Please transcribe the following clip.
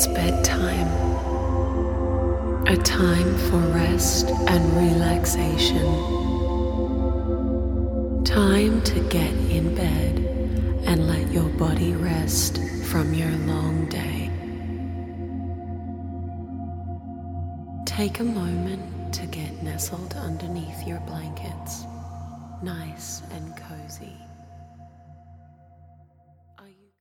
It's bedtime, a time for rest and relaxation. Time to get in bed and let your body rest from your long day. Take a moment to get nestled underneath your blankets, nice and cozy.